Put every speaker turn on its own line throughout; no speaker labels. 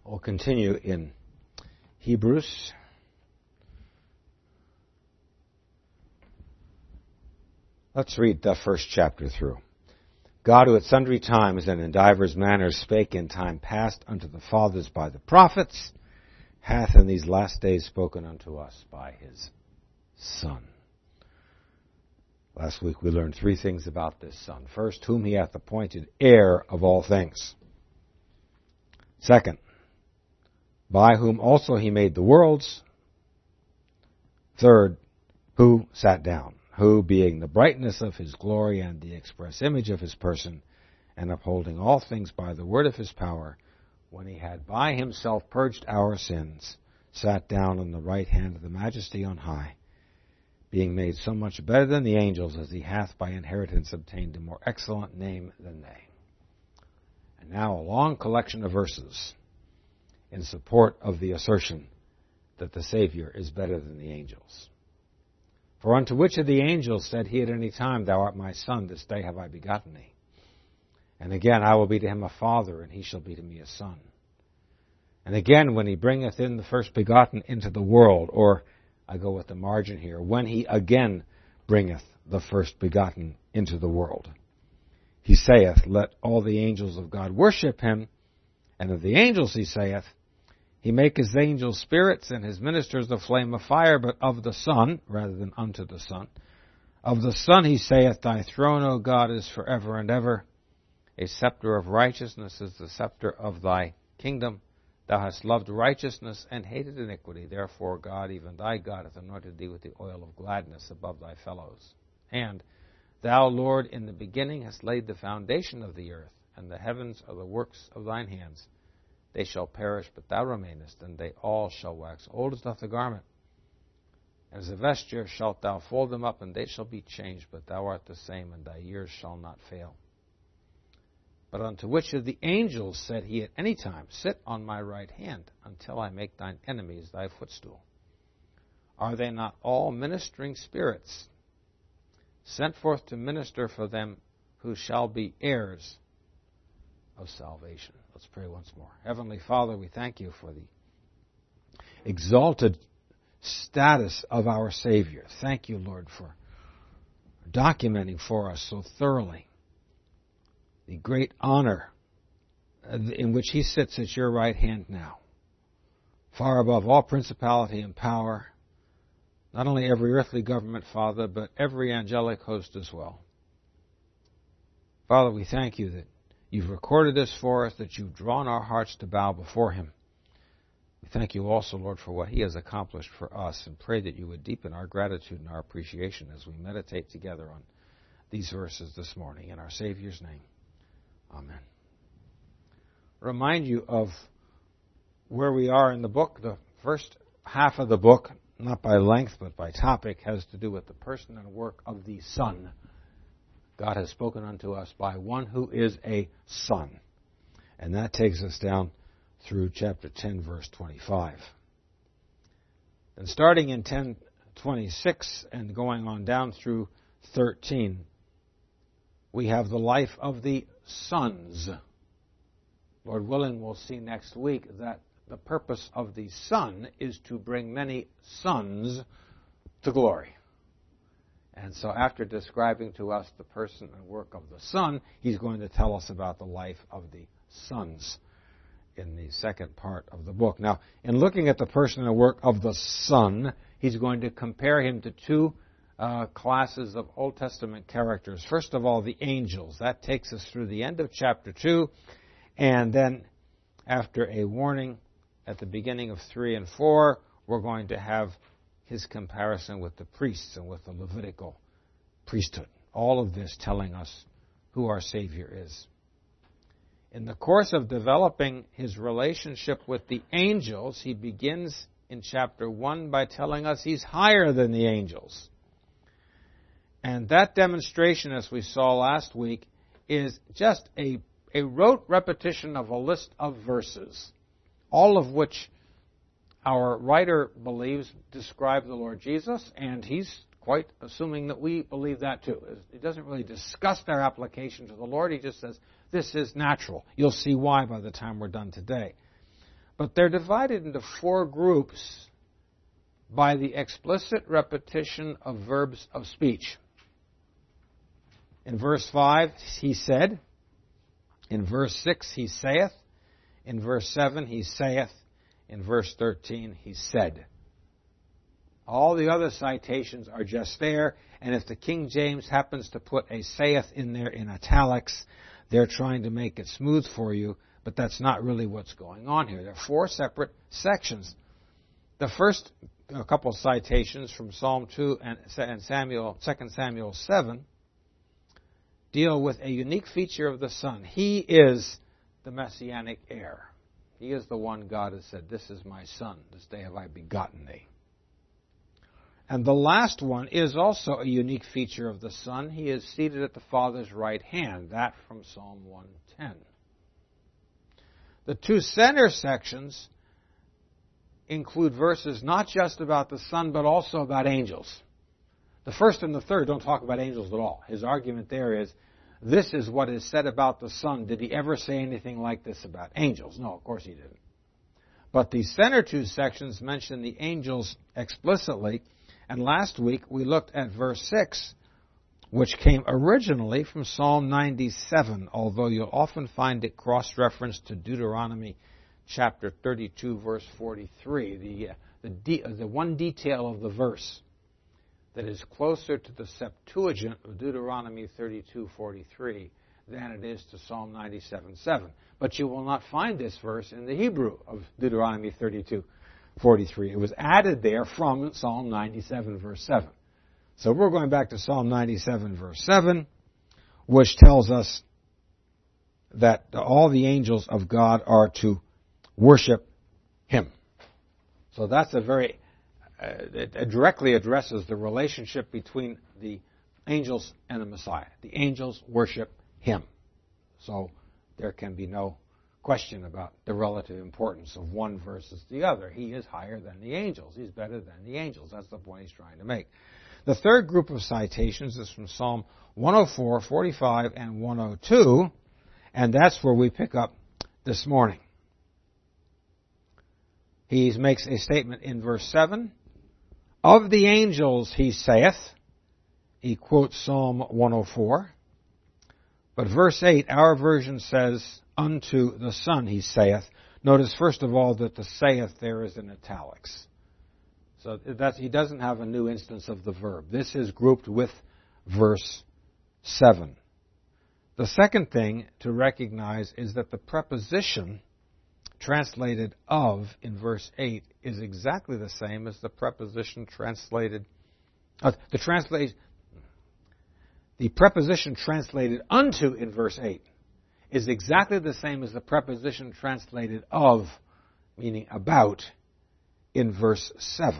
We'll continue in Hebrews. Let's read the first chapter through. God, who at sundry times and in divers manners spake in time past unto the fathers by the prophets, hath in these last days spoken unto us by his Son. Last week we learned three things about this Son. First, whom he hath appointed heir of all things. Second, by whom also he made the worlds. Third, who sat down, who, being the brightness of his glory and the express image of his person, and upholding all things by the word of his power, when he had by himself purged our sins, sat down on the right hand of the majesty on high, being made so much better than the angels, as he hath by inheritance obtained a more excellent name than they. And now a long collection of verses in support of the assertion that the Savior is better than the angels. For unto which of the angels said he at any time, Thou art my Son, this day have I begotten thee? And again, I will be to him a father, and he shall be to me a son. And again, when he bringeth in the first begotten into the world, or, I go with the margin here, when he again bringeth the first begotten into the world, he saith, Let all the angels of God worship him. And of the angels he saith, He maketh his angels spirits, and his ministers a flame of fire. But of the Son, rather than unto the Son, of the Son he saith, Thy throne, O God, is forever and ever. A scepter of righteousness is the scepter of thy kingdom. Thou hast loved righteousness and hated iniquity. Therefore God, even thy God, hath anointed thee with the oil of gladness above thy fellows. And thou, Lord, in the beginning hast laid the foundation of the earth, and the heavens are the works of thine hands. They shall perish, but thou remainest, and they all shall wax old as doth the garment. As a vesture shalt thou fold them up, and they shall be changed, but thou art the same, and thy years shall not fail. But unto which of the angels said he at any time, Sit on my right hand, until I make thine enemies thy footstool? Are they not all ministering spirits, sent forth to minister for them who shall be heirs of salvation? Let's pray once more. Heavenly Father, we thank you for the exalted status of our Savior. Thank you, Lord, for documenting for us so thoroughly the great honor in which he sits at your right hand now, far above all principality and power, not only every earthly government, Father, but every angelic host as well. Father, we thank you that you've recorded this for us, that you've drawn our hearts to bow before him. We thank you also, Lord, for what he has accomplished for us, and pray that you would deepen our gratitude and our appreciation as we meditate together on these verses this morning. In our Savior's name, amen. Remind you of where we are in the book. The first half of the book, not by length but by topic, has to do with the person and work of the Son. God has spoken unto us by one who is a Son. And that takes us down through chapter 10, verse 25. And starting in 10:26 and going on down through 13, we have the life of the sons. Lord willing, we'll see next week that the purpose of the Son is to bring many sons to glory. And so after describing to us the person and work of the Son, he's going to tell us about the life of the sons in the second part of the book. Now, in looking at the person and work of the Son, he's going to compare him to two classes of Old Testament characters. First of all, the angels. That takes us through the end of chapter 2. And then, after a warning at the beginning of 3 and 4, we're going to have his comparison with the priests and with the Levitical priesthood. All of this telling us who our Savior is. In the course of developing his relationship with the angels, he begins in chapter 1 by telling us he's higher than the angels. And that demonstration, as we saw last week, is just a rote repetition of a list of verses, all of which our writer believes describe the Lord Jesus, and he's quite assuming that we believe that too. He doesn't really discuss their application to the Lord. He just says, this is natural. You'll see why by the time we're done today. But they're divided into four groups by the explicit repetition of verbs of speech. In verse 5, he said. In verse 6, he saith. In verse 7, he saith. In verse 13, he said. All the other citations are just there, and if the King James happens to put a saith in there in italics, they're trying to make it smooth for you, but that's not really what's going on here. There are four separate sections. The first couple of citations from Psalm 2 and 2 Samuel 7 deal with a unique feature of the Son. He is the Messianic heir. He is the one God has said, "This is my Son, this day have I begotten thee." And the last one is also a unique feature of the Son. He is seated at the Father's right hand. That from Psalm 110. The two center sections include verses not just about the Son, but also about angels. The first and the third don't talk about angels at all. His argument there is, this is what is said about the Son. Did he ever say anything like this about angels? No, of course he didn't. But the center two sections mention the angels explicitly. And last week we looked at verse 6, which came originally from Psalm 97, although you'll often find it cross-referenced to Deuteronomy chapter 32, verse 43. The one detail of the verse that is closer to the Septuagint of Deuteronomy 32:43 than it is to Psalm 97:7. But you will not find this verse in the Hebrew of Deuteronomy 32:43. It was added there from Psalm 97, verse 7. So we're going back to Psalm 97, verse 7, which tells us that all the angels of God are to worship Him. So that's it directly addresses the relationship between the angels and the Messiah. The angels worship Him. So there can be no question about the relative importance of one versus the other. He is higher than the angels. He's better than the angels. That's the point he's trying to make. The third group of citations is from Psalm 104, 45, and 102, and that's where we pick up this morning. He makes a statement in verse 7. Of the angels, he saith. He quotes Psalm 104. But verse 8, our version says, unto the Son he saith. Notice, first of all, that the saith there is in italics. So he doesn't have a new instance of the verb. This is grouped with verse 7. The second thing to recognize is that the preposition translated of in verse 8 is exactly the same as the preposition translated the preposition translated unto in verse 8 is exactly the same as the preposition translated of, meaning about, in verse 7.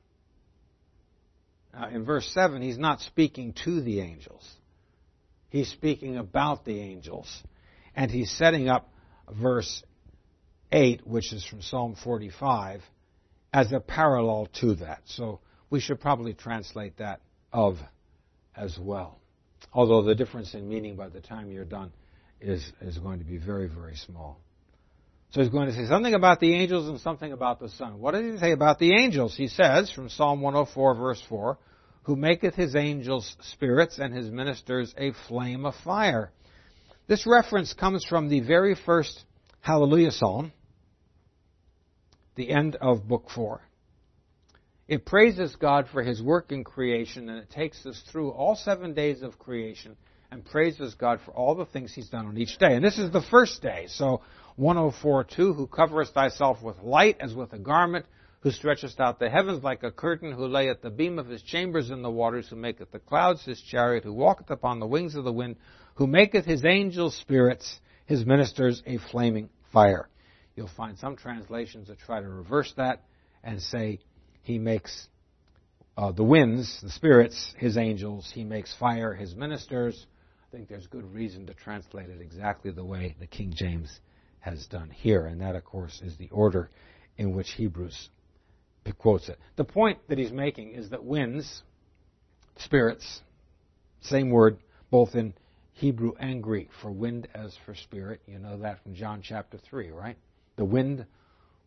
Now, in verse 7, he's not speaking to the angels. He's speaking about the angels. And he's setting up verse 8, which is from Psalm 45, as a parallel to that. So we should probably translate that of as well. Although the difference in meaning by the time you're done is going to be very, very small. So he's going to say something about the angels and something about the Son. What does he say about the angels? He says, from Psalm 104, verse 4, who maketh his angels spirits and his ministers a flame of fire. This reference comes from the very first Hallelujah Psalm, the end of Book 4. It praises God for His work in creation, and it takes us through all 7 days of creation and praises God for all the things He's done on each day. And this is the first day. So 104:2, who coverest thyself with light as with a garment, who stretchest out the heavens like a curtain, who layeth the beam of His chambers in the waters, who maketh the clouds His chariot, who walketh upon the wings of the wind, who maketh His angels spirits, His ministers a flaming fire. You'll find some translations that try to reverse that and say He makes the winds, the spirits, His angels. He makes fire His ministers. I think there's good reason to translate it exactly the way the King James has done here. And that, of course, is the order in which Hebrews quotes it. The point that he's making is that winds, spirits, same word, both in Hebrew and Greek, for wind as for spirit. You know that from John chapter 3, right? The wind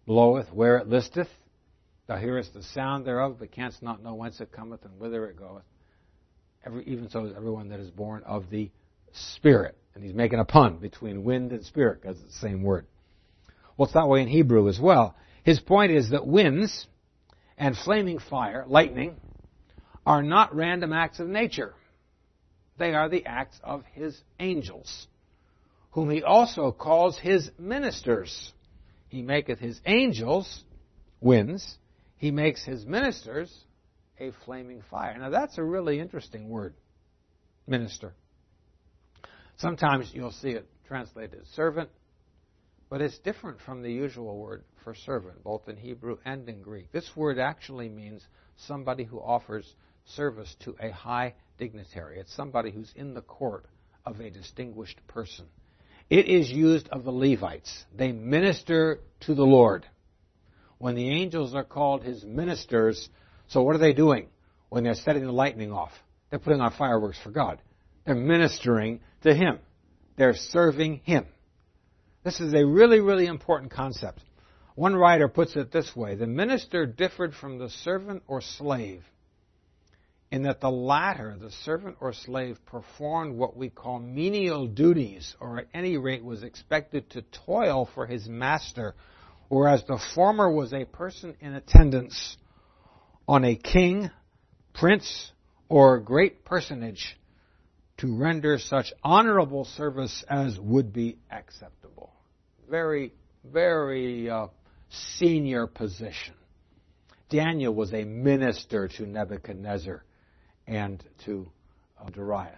bloweth where it listeth. Thou hearest the sound thereof, but canst not know whence it cometh and whither it goeth. Even so is everyone that is born of the Spirit. And he's making a pun between wind and spirit, because it's the same word. Well, it's that way in Hebrew as well. His point is that winds and flaming fire, lightning, are not random acts of nature. They are the acts of his angels, whom he also calls his ministers. He maketh his angels winds. He makes his ministers a flaming fire. Now that's a really interesting word, minister. Sometimes you'll see it translated as servant, but it's different from the usual word for servant, both in Hebrew and in Greek. This word actually means somebody who offers service to a high dignitary. It's somebody who's in the court of a distinguished person. It is used of the Levites. They minister to the Lord. When the angels are called his ministers, so what are they doing when they're setting the lightning off? They're putting on fireworks for God. They're ministering to him. They're serving him. This is a really, really important concept. One writer puts it this way: the minister differed from the servant or slave in that the latter, the servant or slave, performed what we call menial duties, or at any rate was expected to toil for his master, whereas the former was a person in attendance on a king, prince, or great personage to render such honorable service as would be acceptable. Very, very senior position. Daniel was a minister to Nebuchadnezzar and to Darius.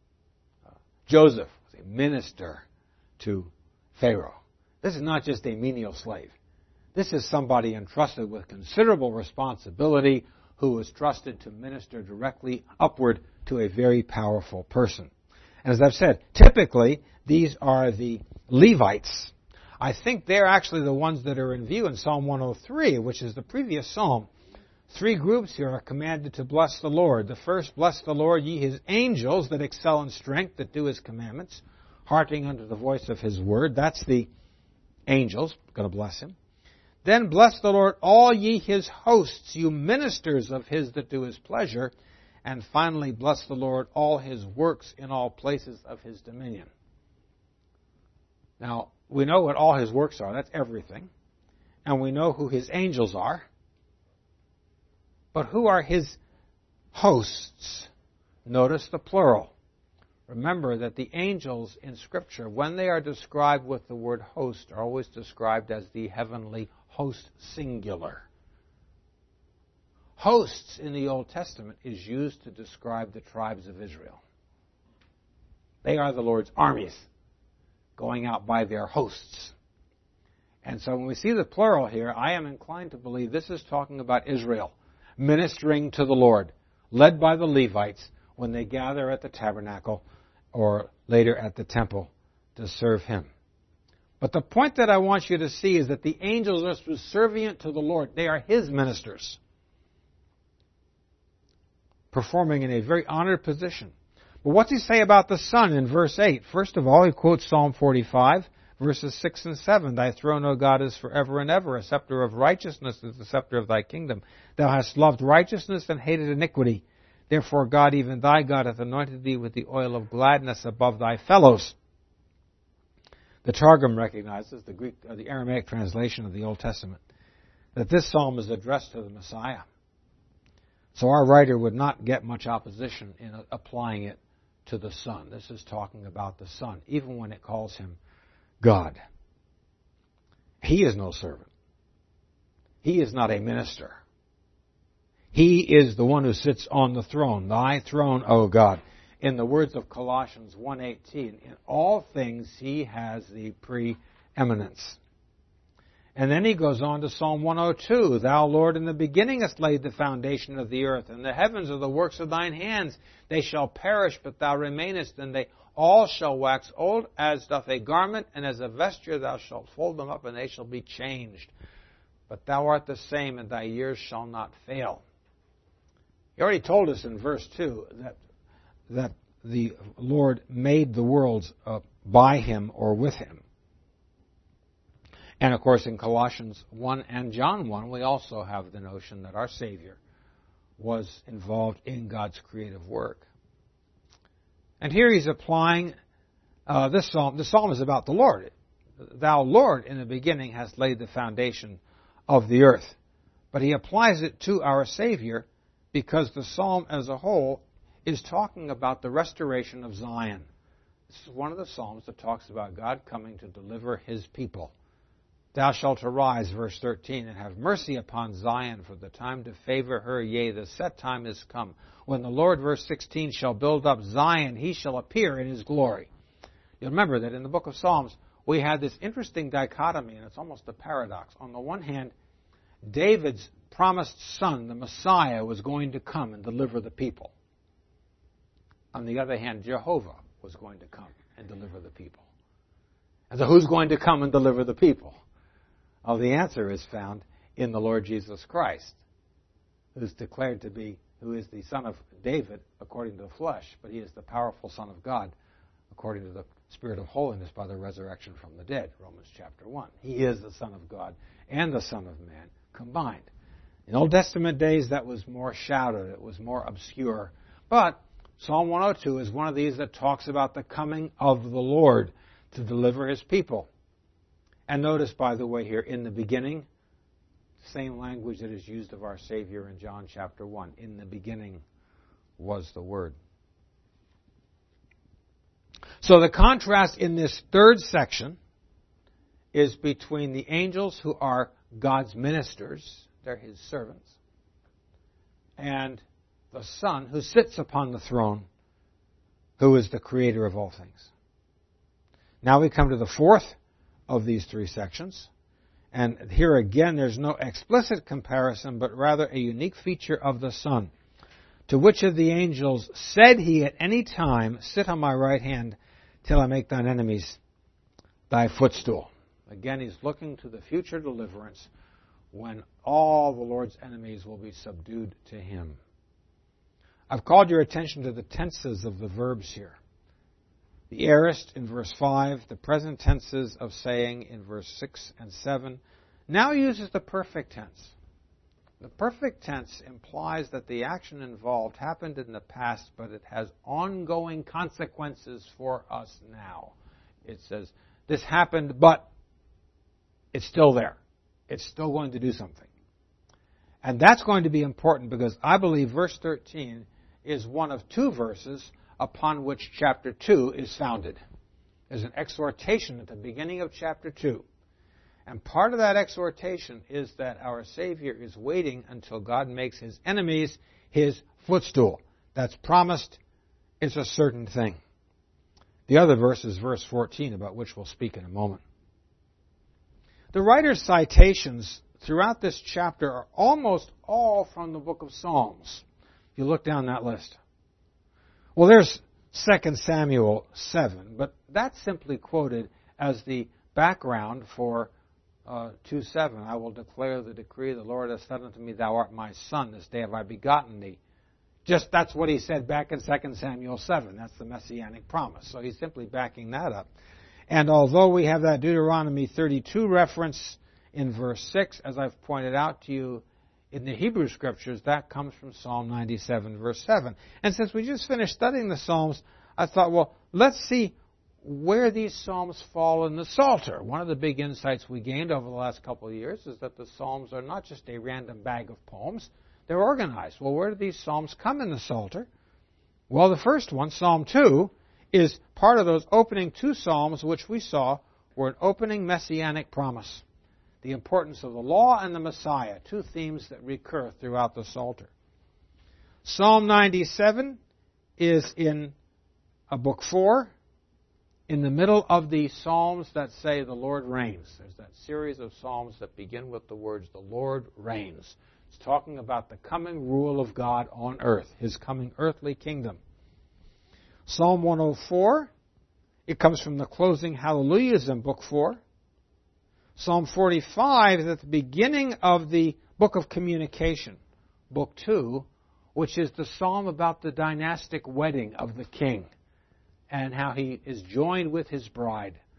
Joseph was a minister to Pharaoh. This is not just a menial slave. This is somebody entrusted with considerable responsibility who was trusted to minister directly upward to a very powerful person. And as I've said, typically these are the Levites. I think they're actually the ones that are in view in Psalm 103, which is the previous psalm. Three groups here are commanded to bless the Lord. The first, bless the Lord, ye his angels that excel in strength, that do his commandments, hearkening unto the voice of his word. That's the angels, going to bless him. Then bless the Lord, all ye his hosts, you ministers of his that do his pleasure. And finally, bless the Lord, all his works in all places of his dominion. Now, we know what all his works are. That's everything. And we know who his angels are. But who are his hosts? Notice the plural. Remember that the angels in Scripture, when they are described with the word host, are always described as the heavenly host singular. Hosts in the Old Testament is used to describe the tribes of Israel. They are the Lord's armies going out by their hosts. And so when we see the plural here, I am inclined to believe this is talking about Israel ministering to the Lord, led by the Levites when they gather at the tabernacle or later at the temple to serve him. But the point that I want you to see is that the angels are subservient to the Lord. They are his ministers, performing in a very honored position. But what's he say about the Son in verse 8? First of all, he quotes Psalm 45, verses 6 and 7. Thy throne, O God, is forever and ever. A scepter of righteousness is the scepter of thy kingdom. Thou hast loved righteousness and hated iniquity. Therefore God, even thy God, hath anointed thee with the oil of gladness above thy fellows. The Targum recognizes, the Aramaic translation of the Old Testament, that this psalm is addressed to the Messiah. So our writer would not get much opposition in applying it to the Son. This is talking about the Son, even when it calls him God. He is no servant. He is not a minister. He is the one who sits on the throne. Thy throne, O God. In the words of Colossians 1:18, in all things he has the preeminence. And then he goes on to Psalm 102. Thou, Lord, in the beginning hast laid the foundation of the earth, and the heavens are the works of thine hands. They shall perish, but thou remainest, and they all shall wax old as doth a garment, and as a vesture thou shalt fold them up, and they shall be changed. But thou art the same, and thy years shall not fail. He already told us in verse 2 that the Lord made the worlds by him or with him. And of course in Colossians 1 and John 1, we also have the notion that our Savior was involved in God's creative work. And here he's applying this psalm. The psalm is about the Lord. Thou, Lord, in the beginning hast laid the foundation of the earth. But he applies it to our Savior because the psalm as a whole is talking about the restoration of Zion. This is one of the psalms that talks about God coming to deliver his people. Thou shalt arise, verse 13, and have mercy upon Zion for the time to favor her. Yea, the set time is come. When the Lord, verse 16, shall build up Zion, he shall appear in his glory. You'll remember that in the book of Psalms, we had this interesting dichotomy, and it's almost a paradox. On the one hand, David's promised son, the Messiah, was going to come and deliver the people. On the other hand, Jehovah was going to come and deliver the people. And so who's going to come and deliver the people? Well, the answer is found in the Lord Jesus Christ, who's declared to be, who is the son of David according to the flesh, but he is the powerful Son of God according to the Spirit of holiness by the resurrection from the dead, Romans chapter 1. He is the Son of God and the Son of Man combined. In Old Testament days, that was more shadowed, it was more obscure. But Psalm 102 is one of these that talks about the coming of the Lord to deliver his people. And notice, by the way, here, in the beginning, same language that is used of our Savior in John chapter 1. In the beginning was the Word. So the contrast in this third section is between the angels who are God's ministers, they're his servants, and the Son who sits upon the throne, who is the creator of all things. Now we come to the fourth of these three sections. And here again, there's no explicit comparison, but rather a unique feature of the Son. To which of the angels said he at any time, sit on my right hand till I make thine enemies thy footstool. Again, he's looking to the future deliverance when all the Lord's enemies will be subdued to him. I've called your attention to the tenses of the verbs here. The aorist in verse 5, the present tenses of saying in verse 6 and 7, now uses the perfect tense. The perfect tense implies that the action involved happened in the past, but it has ongoing consequences for us now. It says, this happened, but it's still there. It's still going to do something. And that's going to be important because I believe verse 13 is one of two verses upon which chapter 2 is founded. There's an exhortation at the beginning of chapter 2. And part of that exhortation is that our Savior is waiting until God makes his enemies his footstool. That's promised. It's a certain thing. The other verse is verse 14, about which we'll speak in a moment. The writer's citations throughout this chapter are almost all from the book of Psalms. If you look down that list. Well, there's 2 Samuel 7, but that's simply quoted as the background for 2:7. I will declare the decree, the Lord has said unto me, thou art my son, this day have I begotten thee. Just that's what he said back in 2 Samuel 7. That's the messianic promise. So he's simply backing that up. And although we have that Deuteronomy 32 reference in verse 6, as I've pointed out to you, in the Hebrew Scriptures, that comes from Psalm 97, verse 7. And since we just finished studying the Psalms, I thought, well, let's see where these Psalms fall in the Psalter. One of the big insights we gained over the last couple of years is that the Psalms are not just a random bag of poems. They're organized. Well, where do these Psalms come in the Psalter? Well, the first one, Psalm 2, is part of those opening two Psalms which we saw were an opening messianic promise. The importance of the law and the Messiah, two themes that recur throughout the Psalter. Psalm 97 is in book 4, in the middle of the Psalms that say the Lord reigns. There's that series of Psalms that begin with the words, the Lord reigns. It's talking about the coming rule of God on earth, his coming earthly kingdom. Psalm 104, it comes from the closing hallelujahs in book 4. Psalm 45 is at the beginning of the book of communication, book 2, which is the psalm about the dynastic wedding of the king and how he is joined with his bride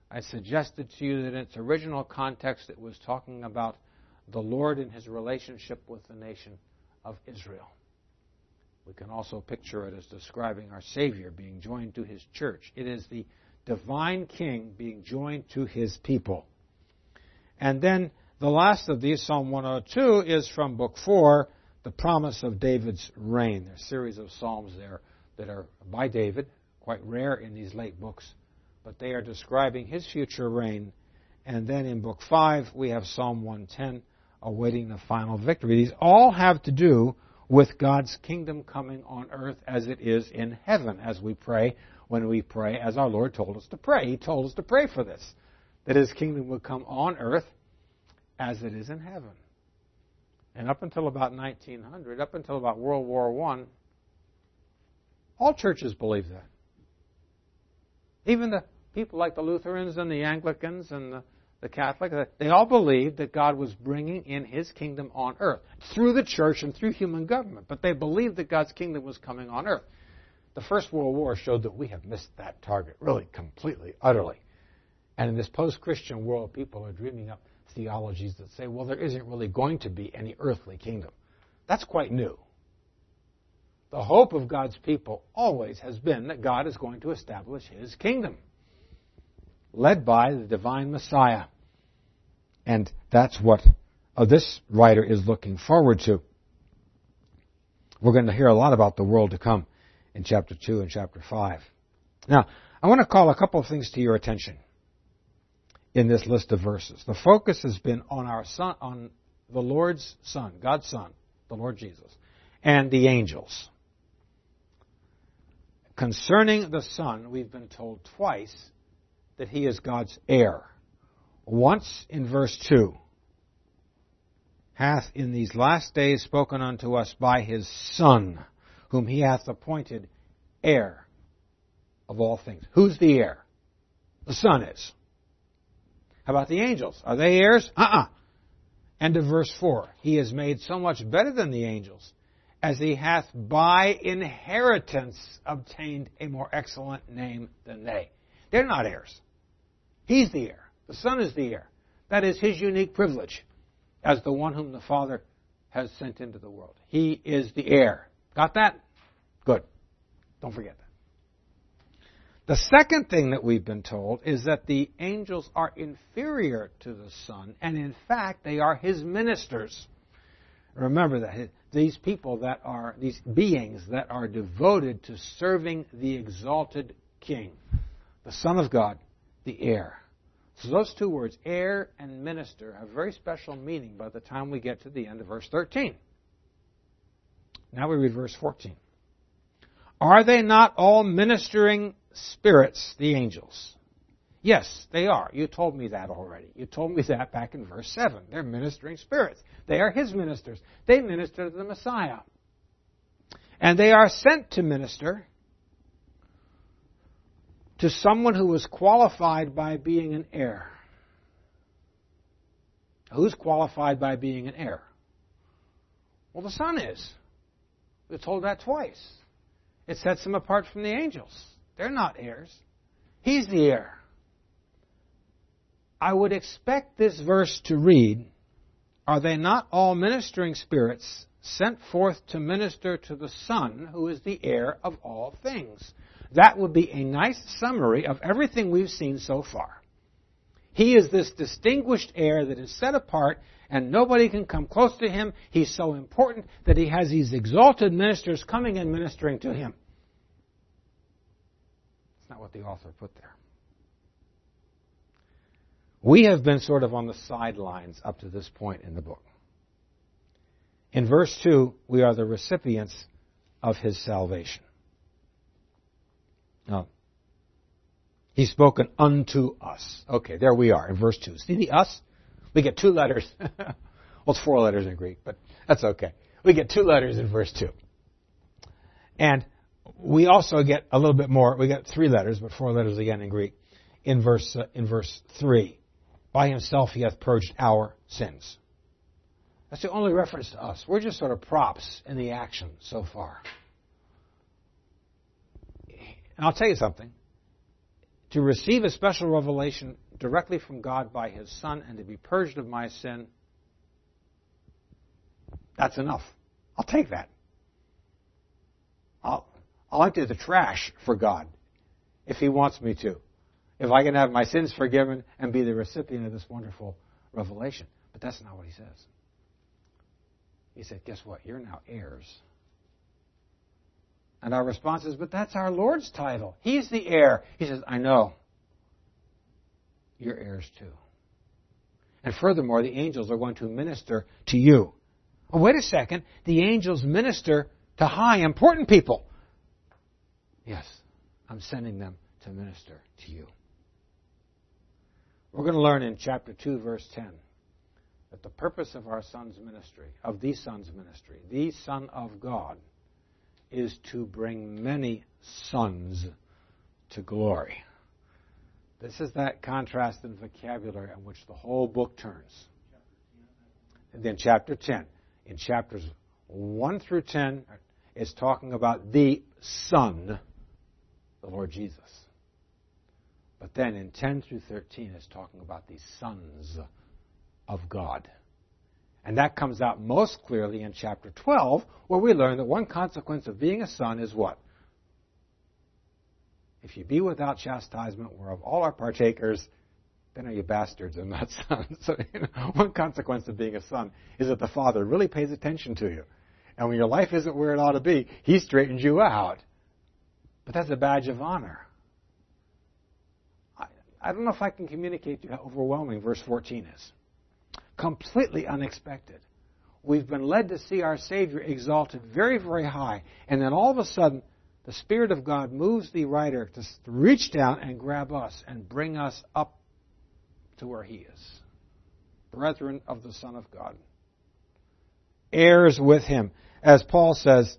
I suggested to you that in its original context it was talking about the Lord and his relationship with the nation of Israel. We can also picture it as describing our Savior being joined to his church. It is the divine King being joined to his people. And then the last of these, Psalm 102, is from Book 4, the promise of David's reign. There's a series of psalms there that are by David, quite rare in these late books, but they are describing his future reign. And then in Book 5, we have Psalm 110, awaiting the final victory. These all have to do with God's kingdom coming on earth as it is in heaven, as we pray when we pray as our Lord told us to pray. He told us to pray for this, that his kingdom would come on earth as it is in heaven. And up until about 1900, up until about World War I, all churches believed that. Even the people like the Lutherans and the Anglicans and the Catholics, they all believed that God was bringing in his kingdom on earth through the church and through human government. But they believed that God's kingdom was coming on earth. The First World War showed that we have missed that target, really, completely, utterly. And in this post-Christian world, people are dreaming up theologies that say, well, there isn't really going to be any earthly kingdom. That's quite new. The hope of God's people always has been that God is going to establish his kingdom, led by the divine Messiah. And that's what this writer is looking forward to. We're going to hear a lot about the world to come in chapter 2 and chapter 5. Now, I want to call a couple of things to your attention in this list of verses. The focus has been on our Son, on the Lord's Son, God's Son, the Lord Jesus, and the angels. Concerning the Son, we've been told twice that he is God's heir. Once in verse 2, hath in these last days spoken unto us by his Son, whom he hath appointed heir of all things. Who's the heir? The Son is. How about the angels? Are they heirs? End of verse 4. He is made so much better than the angels, as he hath by inheritance obtained a more excellent name than they. They're not heirs. He's the heir. The Son is the heir. That is his unique privilege as the one whom the Father has sent into the world. He is the heir. Got that? Good. Don't forget that. The second thing that we've been told is that the angels are inferior to the Son, and in fact, they are his ministers. Remember that these people that are, these beings that are devoted to serving the exalted King, the Son of God, the heir. So those two words, heir and minister, have very special meaning by the time we get to the end of verse 13. Now we read verse 14. Are they not all ministering spirits, the angels? Yes, they are. You told me that already. You told me that back in verse 7. They're ministering spirits. They are his ministers. They minister to the Messiah. And they are sent to minister to someone who is qualified by being an heir. Who's qualified by being an heir? Well, the Son is. We're told that twice. It sets him apart from the angels. They're not heirs. He's the heir. I would expect this verse to read, are they not all ministering spirits sent forth to minister to the Son, who is the heir of all things? That would be a nice summary of everything we've seen so far. He is this distinguished heir that is set apart, and nobody can come close to him. He's so important that he has these exalted ministers coming and ministering to him. That's not what the author put there. We have been sort of on the sidelines up to this point in the book. In verse 2, we are the recipients of his salvation. Now, he's spoken unto us. Okay, there we are in verse 2. See the us? We get two letters. Well, it's 4 letters in Greek, but that's okay. We get 2 letters in verse 2. And we also get a little bit more. We get 3 letters, but 4 letters again in Greek in verse 3. By himself he hath purged our sins. That's the only reference to us. We're just sort of props in the action so far. And I'll tell you something. to receive a special revelation directly from God by His Son and to be purged of my sin, that's enough. I'll take that. I'll empty the trash for God if He wants me to. If I can have my sins forgiven and be the recipient of this wonderful revelation. But that's not what He says. He said, guess what? You're now heirs. And our response is, but that's our Lord's title. He's the heir. He says, I know. You're heirs too. And furthermore, the angels are going to minister to you. Oh, wait a second. The angels minister to high, important people. Yes, I'm sending them to minister to you. We're going to learn in chapter 2, verse 10, that the purpose of our Son's ministry, of the Son's ministry, the Son of God, is to bring many sons to glory. This is that contrast in vocabulary on which the whole book turns. And then chapter 10. In chapters 1 through 10, it's talking about the Son, the Lord Jesus. But then in 10 through 13, it's talking about the sons of God. And that comes out most clearly in chapter 12, where we learn that one consequence of being a son is what? If you be without chastisement, whereof all are partakers, then are you bastards and not sons. So, one consequence of being a son is that the Father really pays attention to you. And when your life isn't where it ought to be, He straightens you out. But that's a badge of honor. I don't know if I can communicate to you how overwhelming verse 14 is. Completely unexpected. We've been led to see our Savior exalted very, very high. And then all of a sudden, the Spirit of God moves the writer to reach down and grab us and bring us up to where He is. Brethren of the Son of God. Heirs with Him. As Paul says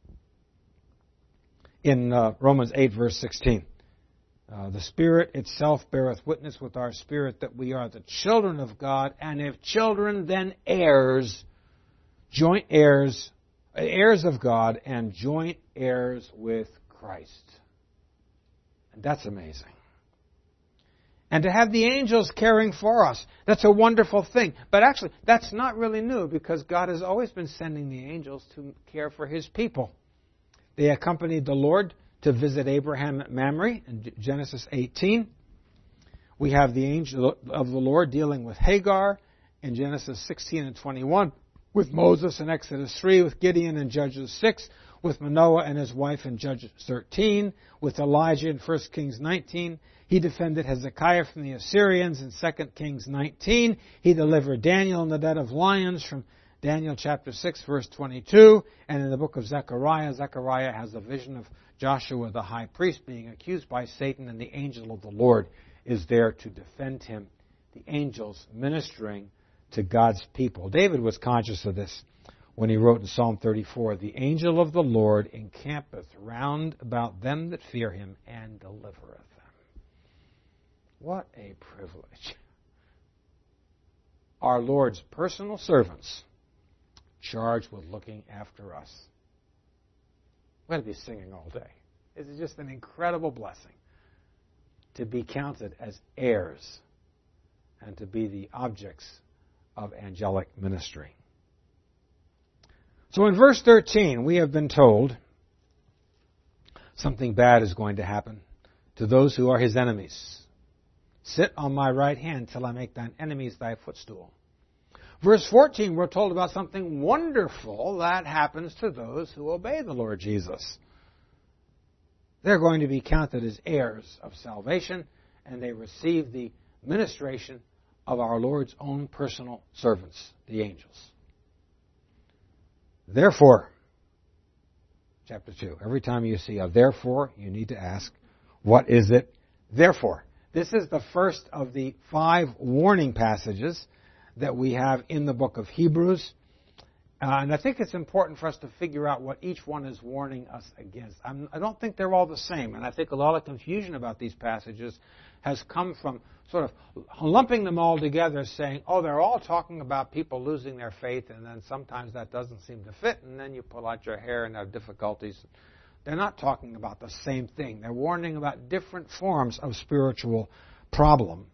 in Romans 8, verse 16. The Spirit itself beareth witness with our spirit that we are the children of God, and if children, then heirs, joint heirs, heirs of God, and joint heirs with Christ. And that's amazing. And to have the angels caring for us, that's a wonderful thing. But actually, that's not really new, because God has always been sending the angels to care for His people. They accompanied the Lord to visit Abraham at Mamre in Genesis 18. We have the angel of the Lord dealing with Hagar in Genesis 16 and 21, with Moses in Exodus 3, with Gideon in Judges 6, with Manoah and his wife in Judges 13, with Elijah in 1 Kings 19. He defended Hezekiah from the Assyrians in 2 Kings 19. He delivered Daniel in the den of lions from Daniel chapter 6, verse 22. And in the book of Zechariah, Zechariah has a vision of Joshua the high priest being accused by Satan, and the angel of the Lord is there to defend him. The angels ministering to God's people. David was conscious of this when he wrote in Psalm 34, "The angel of the Lord encampeth round about them that fear Him and delivereth them." What a privilege. Our Lord's personal servants charged with looking after us. We're going to be singing all day. It's just an incredible blessing to be counted as heirs and to be the objects of angelic ministry. So in verse 13, we have been told something bad is going to happen to those who are His enemies. Sit on my right hand till I make thine enemies thy footstool. Verse 14, we're told about something wonderful that happens to those who obey the Lord Jesus. They're going to be counted as heirs of salvation, and they receive the ministration of our Lord's own personal servants, the angels. Therefore, chapter 2, every time you see a therefore, you need to ask, what is it therefore? This is the first of the 5 warning passages that we have in the book of Hebrews. And I think it's important for us to figure out what each one is warning us against. I don't think they're all the same. And I think a lot of confusion about these passages has come from sort of lumping them all together, saying, oh, they're all talking about people losing their faith, and then sometimes that doesn't seem to fit, and then you pull out your hair and have difficulties they're not talking about the same thing. They're warning about different forms of spiritual problem.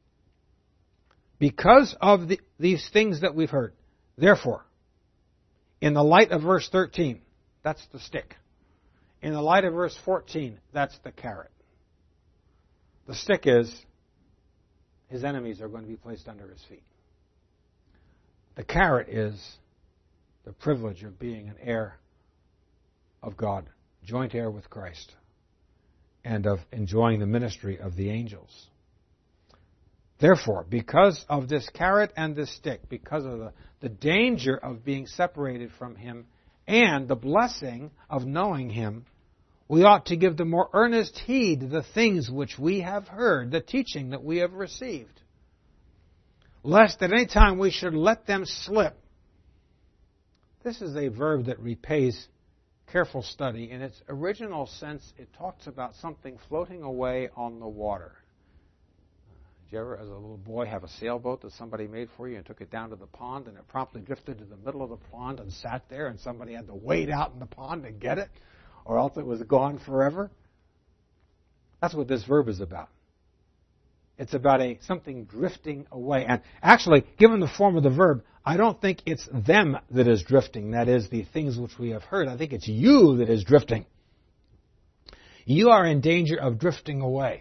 Because of these things that we've heard, therefore, in the light of verse 13, that's the stick. In the light of verse 14, that's the carrot. The stick is his enemies are going to be placed under his feet. The carrot is the privilege of being an heir of God, joint heir with Christ, and of enjoying the ministry of the angels. Therefore, because of this carrot and this stick, because of the danger of being separated from him and the blessing of knowing him, we ought to give the more earnest heed to the things which we have heard, the teaching that we have received, lest at any time we should let them slip. This is a verb that repays careful study. In its original sense, it talks about something floating away on the water. Did you ever, as a little boy, have a sailboat that somebody made for you and took it down to the pond, and it promptly drifted to the middle of the pond and sat there, and somebody had to wade out in the pond to get it, or else it was gone forever? That's what this verb is about. It's about something drifting away. And actually, given the form of the verb, I don't think it's them that is drifting. That is, the things which we have heard. I think it's you that is drifting. You are in danger of drifting away,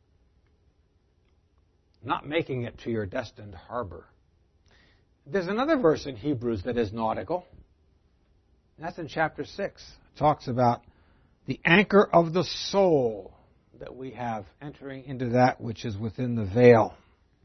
not making it to your destined harbor. There's another verse in Hebrews that is nautical. That's in chapter 6. It talks about the anchor of the soul that we have entering into that which is within the veil.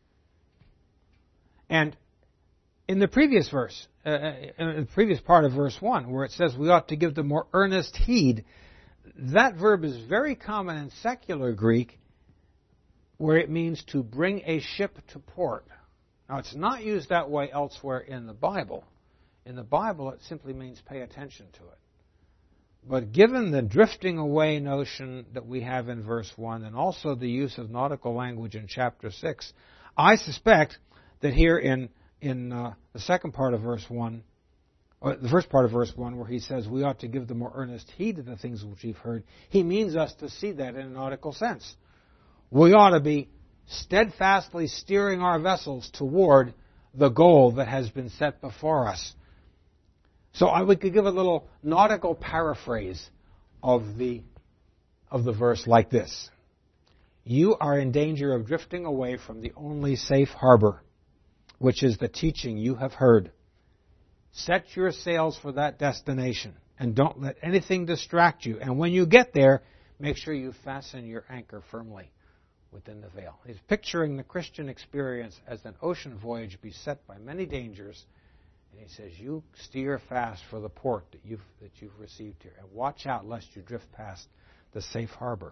And in the previous verse, in the previous part of verse 1, where it says we ought to give the more earnest heed, that verb is very common in secular Greek, where it means to bring a ship to port. Now, it's not used that way elsewhere in the Bible. In the Bible, it simply means pay attention to it. But given the drifting away notion that we have in verse 1, and also the use of nautical language in chapter 6, I suspect that here in the second part of verse 1, or the first part of verse 1, where he says we ought to give the more earnest heed to the things which we've heard, he means us to see that in a nautical sense. We ought to be steadfastly steering our vessels toward the goal that has been set before us. So we could give a little nautical paraphrase of the verse like this. You are in danger of drifting away from the only safe harbor, which is the teaching you have heard. Set your sails for that destination, and don't let anything distract you. And when you get there, make sure you fasten your anchor firmly within the veil. He's picturing the Christian experience as an ocean voyage beset by many dangers. And he says, you steer fast for the port that you've received here. And watch out lest you drift past the safe harbor.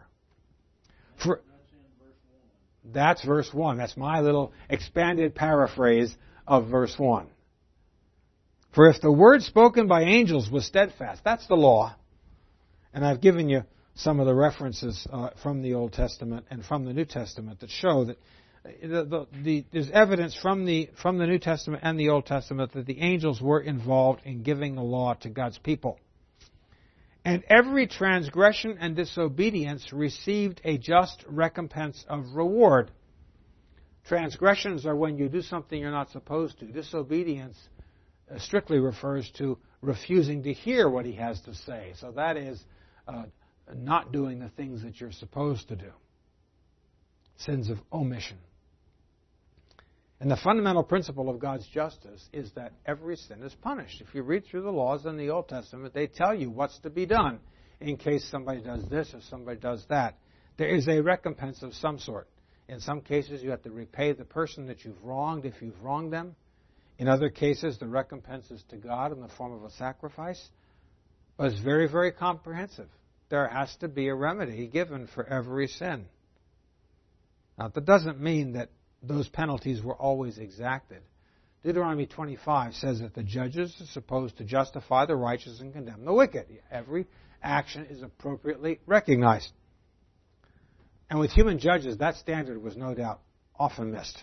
That's verse 1. That's my little expanded paraphrase of verse 1. For if the word spoken by angels was steadfast, that's the law. And I've given you some of the references from the Old Testament and from the New Testament that show that there's evidence from the New Testament and the Old Testament that the angels were involved in giving the law to God's people. And every transgression and disobedience received a just recompense of reward. Transgressions are when you do something you're not supposed to. Disobedience strictly refers to refusing to hear what he has to say. So that is not doing the things that you're supposed to do. Sins of omission. And the fundamental principle of God's justice is that every sin is punished. If you read through the laws in the Old Testament, they tell you what's to be done in case somebody does this or somebody does that. There is a recompense of some sort. In some cases, you have to repay the person that you've wronged if you've wronged them. In other cases, the recompense is to God in the form of a sacrifice. But it's very, very comprehensive. There has to be a remedy given for every sin. Now, that doesn't mean that those penalties were always exacted. Deuteronomy 25 says that the judges are supposed to justify the righteous and condemn the wicked. Every action is appropriately recognized. And with human judges, that standard was no doubt often missed.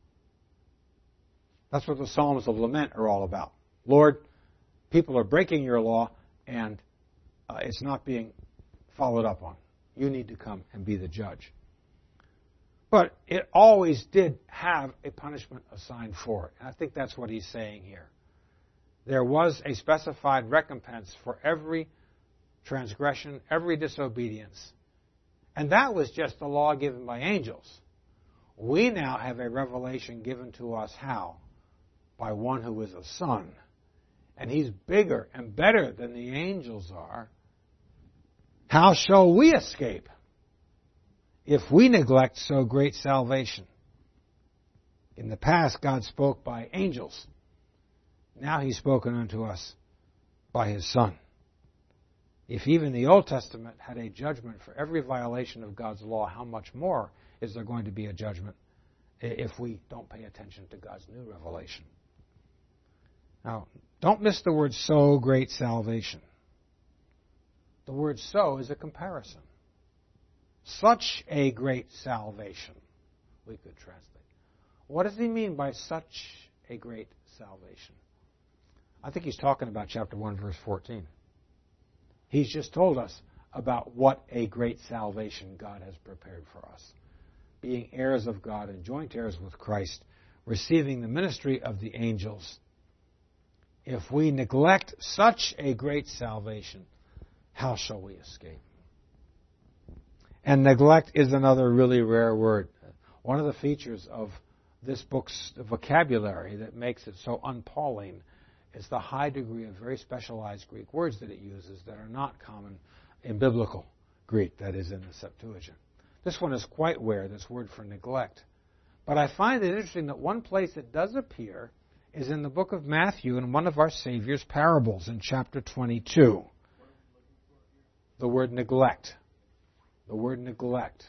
That's what the Psalms of Lament are all about. Lord, people are breaking your law, and it's not being followed up on. You need to come and be the judge. But it always did have a punishment assigned for it. And I think that's what he's saying here. There was a specified recompense for every transgression, every disobedience. And that was just the law given by angels. We now have a revelation given to us how? By one who is a son. And he's bigger and better than the angels are. How shall we escape if we neglect so great salvation? In the past, God spoke by angels. Now he's spoken unto us by his Son. If even the Old Testament had a judgment for every violation of God's law, how much more is there going to be a judgment if we don't pay attention to God's new revelation? Now, don't miss the word so great salvation. The word so is a comparison. Such a great salvation, we could translate. What does he mean by such a great salvation? I think he's talking about chapter 1, verse 14. He's just told us about what a great salvation God has prepared for us. Being heirs of God and joint heirs with Christ, receiving the ministry of the angels. If we neglect such a great salvation, how shall we escape? And neglect is another really rare word. One of the features of this book's vocabulary that makes it so un-Pauline is the high degree of very specialized Greek words that it uses that are not common in biblical Greek, that is in the Septuagint. This one is quite rare, this word for neglect. But I find it interesting that one place it does appear is in the book of Matthew in one of our Savior's parables in chapter 22. The word neglect. The word neglect.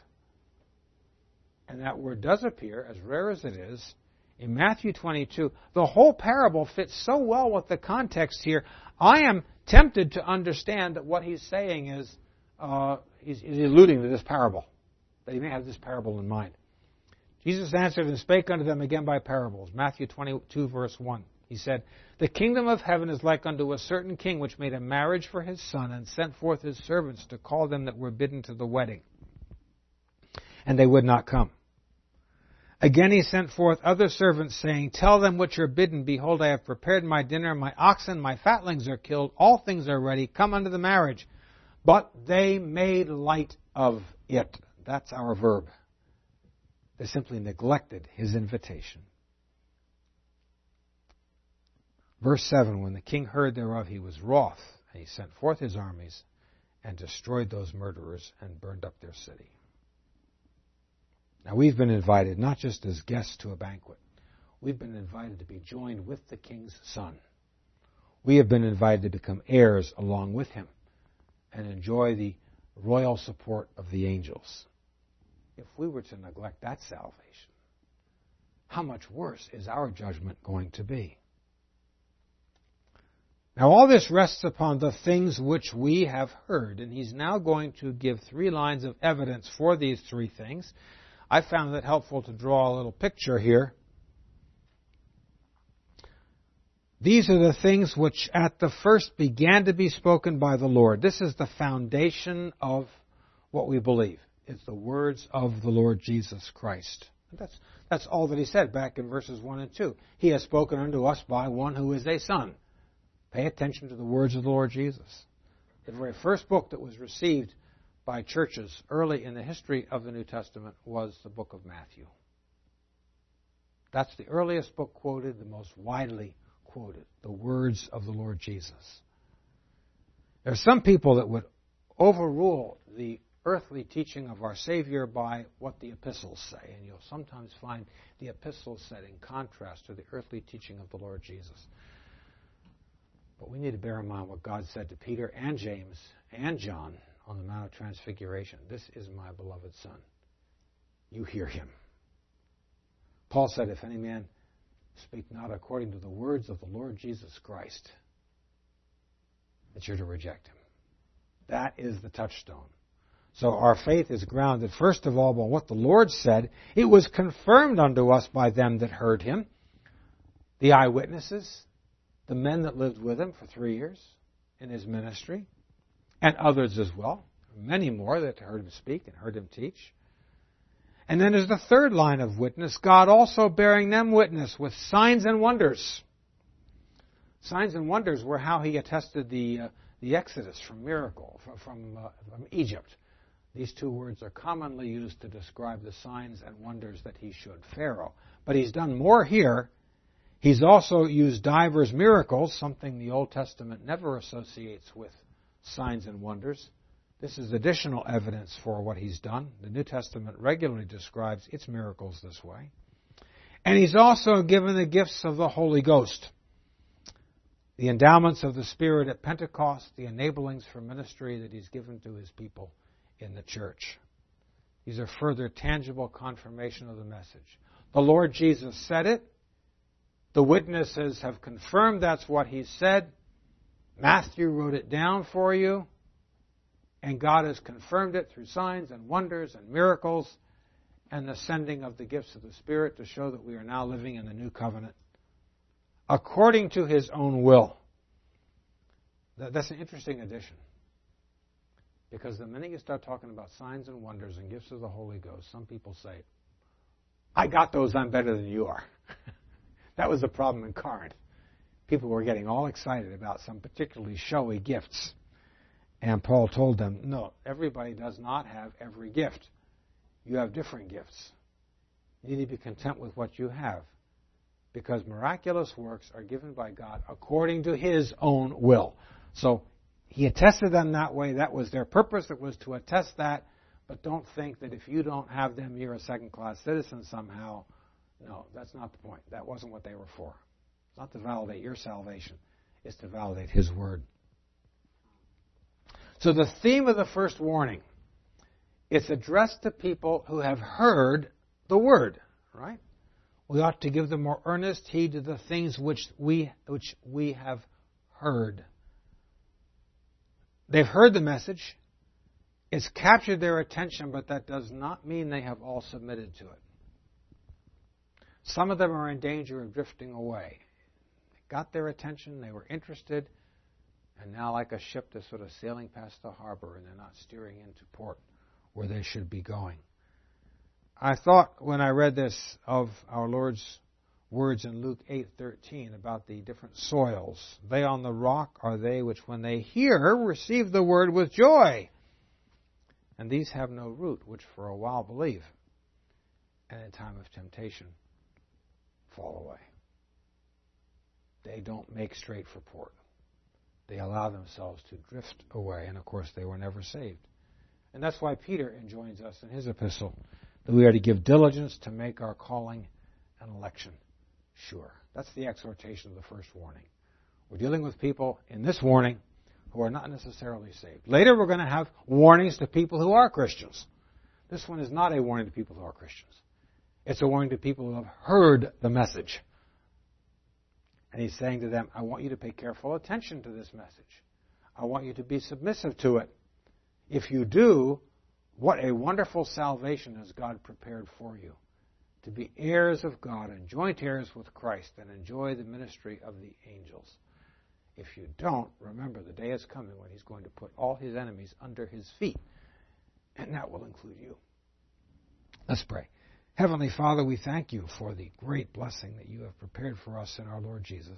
And that word does appear, as rare as it is, in Matthew 22. The whole parable fits so well with the context here. I am tempted to understand that what he's saying is, he's alluding to this parable, that he may have this parable in mind. Jesus answered and spake unto them again by parables. Matthew 22, verse 1. He said, The kingdom of heaven is like unto a certain king which made a marriage for his son, and sent forth his servants to call them that were bidden to the wedding. And they would not come. Again he sent forth other servants, saying, Tell them which are bidden, Behold, I have prepared my dinner, my oxen, my fatlings are killed, all things are ready, come unto the marriage. But they made light of it. That's our verb. They simply neglected his invitation. Verse 7, When the king heard thereof, he was wroth, and he sent forth his armies, and destroyed those murderers, and burned up their city. Now we've been invited not just as guests to a banquet. We've been invited to be joined with the king's son. We have been invited to become heirs along with him and enjoy the royal support of the angels. If we were to neglect that salvation, how much worse is our judgment going to be? Now all this rests upon the things which we have heard, and he's now going to give 3 lines of evidence for these 3 things. I found it helpful to draw a little picture here. These are the things which at the first began to be spoken by the Lord. This is the foundation of what we believe. It's the words of the Lord Jesus Christ. That's all that he said back in verses 1 and 2. He has spoken unto us by one who is a son. Pay attention to the words of the Lord Jesus. The very first book that was received by churches early in the history of the New Testament was the book of Matthew. That's the earliest book quoted, the most widely quoted, the words of the Lord Jesus. There are some people that would overrule the earthly teaching of our Savior by what the epistles say, and you'll sometimes find the epistles set in contrast to the earthly teaching of the Lord Jesus. But we need to bear in mind what God said to Peter and James and John on the Mount of Transfiguration. This is my beloved Son. You hear him. Paul said, if any man speak not according to the words of the Lord Jesus Christ, that you're to reject him. That is the touchstone. So our faith is grounded, first of all, on what the Lord said. It was confirmed unto us by them that heard him, the eyewitnesses, the men that lived with him for 3 years in his ministry, and others as well. many more that heard him speak and heard him teach. And then there's the third line of witness, God also bearing them witness with signs and wonders. Signs and wonders were how he attested the exodus from Egypt. These two words are commonly used to describe the signs and wonders that he showed Pharaoh. But he's done more here. He's also used divers miracles, something the Old Testament never associates with signs and wonders. This is additional evidence for what he's done. The New Testament regularly describes its miracles this way. And he's also given the gifts of the Holy Ghost, the endowments of the Spirit at Pentecost, the enablings for ministry that he's given to his people in the church. These are further tangible confirmation of the message. The Lord Jesus said it. The witnesses have confirmed that's what he said. Matthew wrote it down for you. And God has confirmed it through signs and wonders and miracles and the sending of the gifts of the Spirit to show that we are now living in the new covenant according to his own will. That's an interesting addition. Because the minute you start talking about signs and wonders and gifts of the Holy Ghost, some people say, I got those, I'm better than you are. That was the problem in Corinth. People were getting all excited about some particularly showy gifts. And Paul told them, no, everybody does not have every gift. You have different gifts. You need to be content with what you have. Because miraculous works are given by God according to his own will. So he attested them that way. That was their purpose. It was to attest that. But don't think that if you don't have them, you're a second-class citizen somehow. No, that's not the point. That wasn't what they were for. It's not to validate your salvation. It's to validate his word. So the theme of the first warning, it's addressed to people who have heard the word, right? We ought to give the more earnest heed to the things which we have heard. They've heard the message. It's captured their attention, but that does not mean they have all submitted to it. Some of them are in danger of drifting away. It got their attention, they were interested, and now like a ship that's sort of sailing past the harbor and they're not steering into port where they should be going. I thought when I read this of our Lord's words in Luke 8:13 about the different soils. They on the rock are they which when they hear receive the word with joy. And these have no root, which for a while believe, and in time of temptation fall away. They don't make straight for port. They allow themselves to drift away, and of course they were never saved. And that's why Peter enjoins us in his epistle that we are to give diligence to make our calling and election sure. That's the exhortation of the first warning. We're dealing with people in this warning who are not necessarily saved. Later we're going to have warnings to people who are Christians. This one is not a warning to people who are Christians. It's a warning to people who have heard the message. And he's saying to them, I want you to pay careful attention to this message. I want you to be submissive to it. If you do, what a wonderful salvation has God prepared for you. To be heirs of God and joint heirs with Christ and enjoy the ministry of the angels. If you don't, remember the day is coming when he's going to put all his enemies under his feet. And that will include you. Let's pray. Heavenly Father, we thank you for the great blessing that you have prepared for us in our Lord Jesus.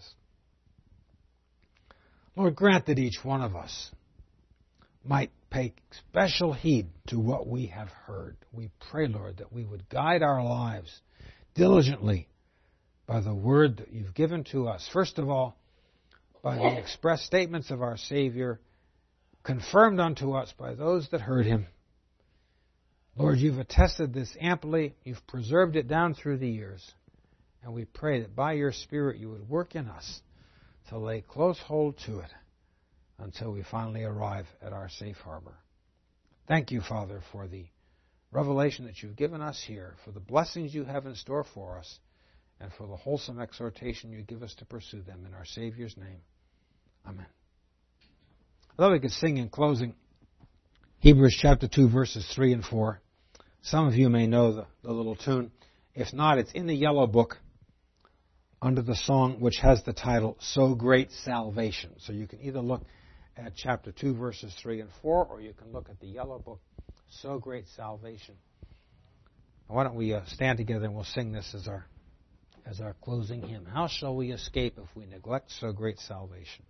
Lord, grant that each one of us might pay special heed to what we have heard. We pray, Lord, that we would guide our lives diligently by the word that you've given to us. First of all, by the express statements of our Savior, confirmed unto us by those that heard him. Lord, you've attested this amply. You've preserved it down through the years. And we pray that by your Spirit you would work in us to lay close hold to it until we finally arrive at our safe harbor. Thank you, Father, for the revelation that you've given us here, for the blessings you have in store for us, and for the wholesome exhortation you give us to pursue them. In our Savior's name, amen. I thought we could sing in closing Hebrews chapter 2, verses 3 and 4. Some of you may know the little tune. If not, it's in the yellow book under the song which has the title, So Great Salvation. So you can either look at chapter 2, verses 3 and 4, or you can look at the yellow book, So Great Salvation. Why don't we stand together and we'll sing this as our closing hymn. How shall we escape if we neglect so great salvation?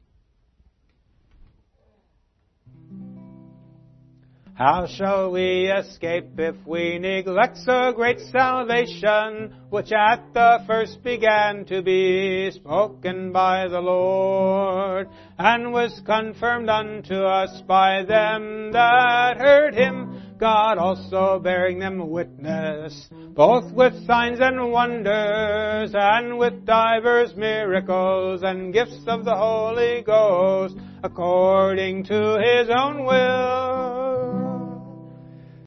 How shall we escape if we neglect so great salvation, which at the first began to be spoken by the Lord, and was confirmed unto us by them that heard him, God also bearing them witness, both with signs and wonders, and with divers miracles and gifts of the Holy Ghost, according to his own will,